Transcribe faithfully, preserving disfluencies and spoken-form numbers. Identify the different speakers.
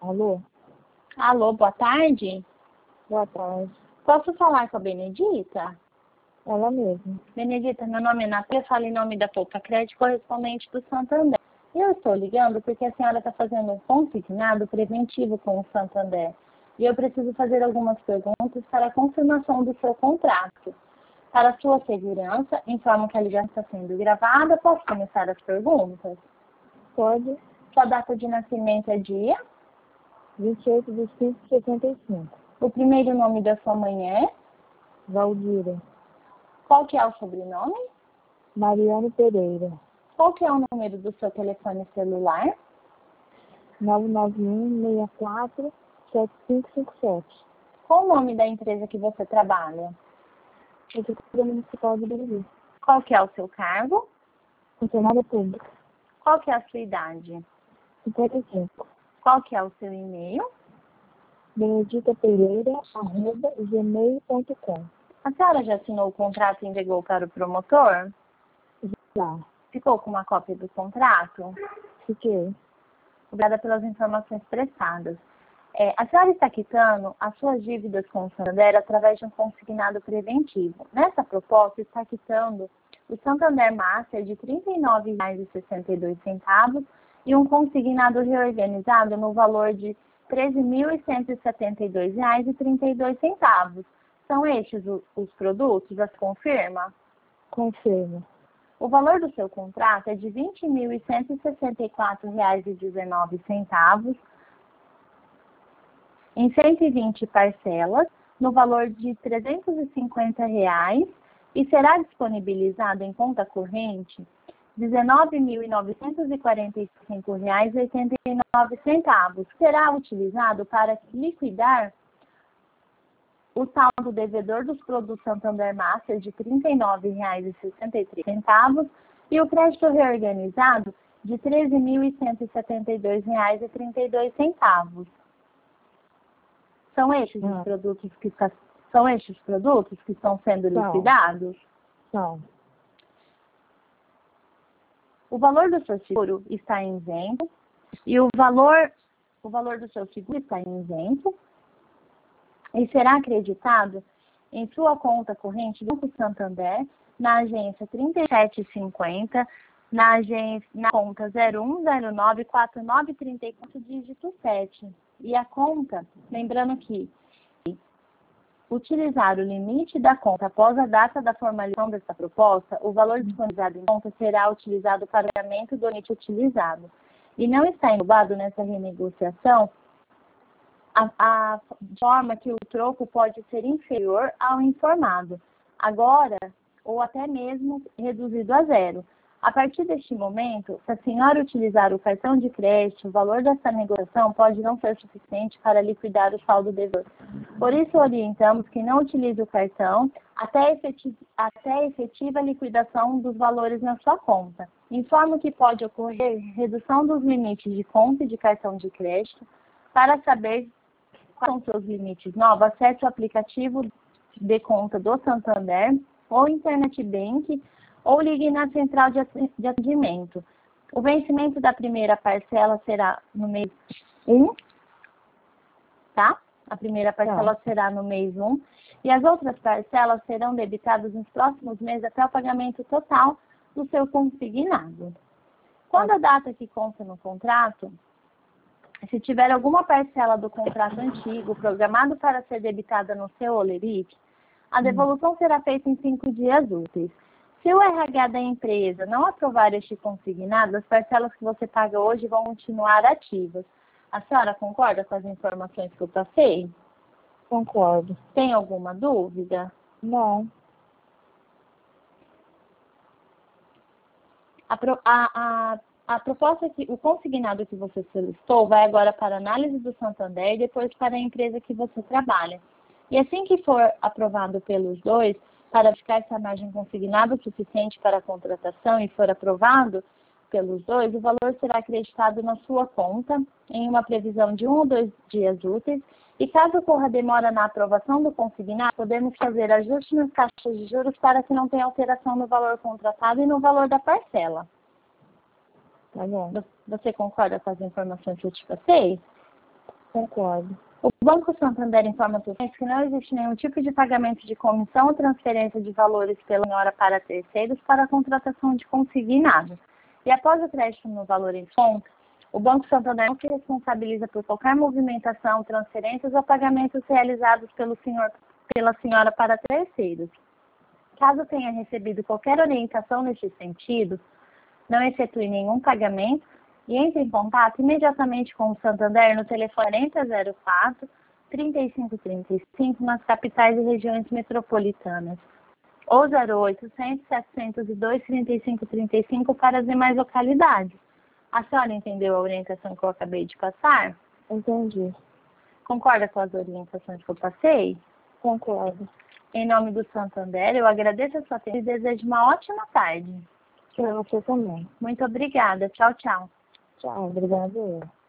Speaker 1: Alô?
Speaker 2: Alô, boa tarde.
Speaker 1: Boa tarde.
Speaker 2: Posso falar com a Benedita?
Speaker 1: Ela mesma.
Speaker 2: Benedita, meu nome é Natália, falo em nome da Poupa Crédito, correspondente do Santander. E eu estou ligando porque a senhora está fazendo um consignado preventivo com o Santander. E eu preciso fazer algumas perguntas para a confirmação do seu contrato. Para sua segurança, informo que a ligação está sendo gravada. Posso começar as perguntas?
Speaker 1: Pode.
Speaker 2: Sua data de nascimento é dia?
Speaker 1: vinte e oito de cinco de sessenta e cinco.
Speaker 2: O primeiro nome da sua mãe é?
Speaker 1: Valdira.
Speaker 2: Qual que é o sobrenome?
Speaker 1: Mariane Pereira.
Speaker 2: Qual que é o número do seu telefone celular?
Speaker 1: nove nove um, seis quatro, sete cinco cinco sete.
Speaker 2: Qual o nome da empresa que você trabalha?
Speaker 1: Prefeitura Municipal de Belém.
Speaker 2: Qual que é o seu cargo?
Speaker 1: Funcionária pública.
Speaker 2: Qual que é a sua idade?
Speaker 1: cinquenta e cinco.
Speaker 2: Qual que é o seu e-mail?
Speaker 1: Benedita Pereira, arroba, gmail ponto com.
Speaker 2: A senhora já assinou o contrato e entregou para o promotor?
Speaker 1: Já.
Speaker 2: Ficou com uma cópia do contrato?
Speaker 1: Fiquei.
Speaker 2: Obrigada pelas informações prestadas. É, a senhora está quitando as suas dívidas com o Santander através de um consignado preventivo. Nessa proposta, está quitando o Santander Master de trinta e nove reais e sessenta e dois centavos e um consignado reorganizado no valor de treze mil cento e setenta e dois reais e trinta e dois centavos. São estes os, os produtos? Já se confirma?
Speaker 1: Confirmo.
Speaker 2: O valor do seu contrato é de vinte mil cento e sessenta e quatro reais e dezenove centavos em cento e vinte parcelas, no valor de trezentos e cinquenta reais, e será disponibilizado em conta corrente dezenove mil novecentos e quarenta e cinco reais e oitenta e nove centavos. Será utilizado para liquidar o saldo devedor dos produtos Santander Master de trinta e nove reais e sessenta e três centavos e o crédito reorganizado de treze mil cento e setenta e dois reais e trinta e dois centavos. São estes
Speaker 1: Hum.
Speaker 2: os produtos que está, são estes os produtos que estão sendo
Speaker 1: São.
Speaker 2: liquidados?
Speaker 1: São.
Speaker 2: O valor do seu seguro está isento e o valor, o valor do seu seguro está isento e será acreditado em sua conta corrente do Banco Santander, na agência trinta e sete cinquenta, na, agência, na conta zero um zero nove quatro nove três quatro, dígito sete. E a conta, lembrando que utilizar o limite da conta após a data da formalização dessa proposta, o valor disponibilizado em conta será utilizado para o pagamento do limite utilizado. E não está englobado nessa renegociação a, a forma que o troco pode ser inferior ao informado, agora ou até mesmo reduzido a zero. A partir deste momento, se a senhora utilizar o cartão de crédito, o valor dessa negociação pode não ser suficiente para liquidar o saldo devedor. Por isso, orientamos que não utilize o cartão até, efetiv até a efetiva liquidação dos valores na sua conta. Informo que pode ocorrer redução dos limites de conta e de cartão de crédito. Para saber quais são seus limites novos, acesse o aplicativo de conta do Santander ou Internet Bank ou ligue na central de atendimento. O vencimento da primeira parcela será no mês um, tá? A primeira parcela
Speaker 1: Tá.
Speaker 2: será no mês um e as outras parcelas serão debitadas nos próximos meses até o pagamento total do seu consignado. Quando a data que consta no contrato, se tiver alguma parcela do contrato antigo programado para ser debitada no seu Olerite, a devolução será feita em cinco dias úteis. Se o R H da empresa não aprovar este consignado, as parcelas que você paga hoje vão continuar ativas. A senhora concorda com as informações que eu passei?
Speaker 1: Concordo.
Speaker 2: Tem alguma dúvida?
Speaker 1: Não.
Speaker 2: A, pro, a, a, a proposta, que, o consignado que você solicitou vai agora para análise do Santander e depois para a empresa que você trabalha. E assim que for aprovado pelos dois, para ficar essa margem consignada o suficiente para a contratação e for aprovado pelos dois, o valor será acreditado na sua conta em uma previsão de um ou dois dias úteis. E caso ocorra demora na aprovação do consignado, podemos fazer ajustes nas taxas de juros para que não tenha alteração no valor contratado e no valor da parcela.
Speaker 1: Tá bom.
Speaker 2: Você concorda com as informações que eu te passei?
Speaker 1: Concordo.
Speaker 2: O Banco Santander informa para os clientes que não existe nenhum tipo de pagamento de comissão ou transferência de valores pela senhora para terceiros para a contratação de consignado. E após o crédito no valor em conta, o Banco Santander não se responsabiliza por qualquer movimentação, transferências ou pagamentos realizados pelo senhor, pela senhora para terceiros. Caso tenha recebido qualquer orientação neste sentido, não efetue nenhum pagamento e entre em contato imediatamente com o Santander no telefone quarenta zero quatro, trinta e cinco trinta e cinco nas capitais e regiões metropolitanas ou zero oitocentos, setecentos e dois, trinta e cinco trinta e cinco para as demais localidades. A senhora entendeu a orientação que eu acabei de passar?
Speaker 1: Entendi.
Speaker 2: Concorda com as orientações que eu passei?
Speaker 1: Concordo.
Speaker 2: Em nome do Santander, eu agradeço a sua atenção e desejo uma ótima tarde.
Speaker 1: Para você também.
Speaker 2: Muito obrigada. Tchau, tchau.
Speaker 1: Tchau, obrigada.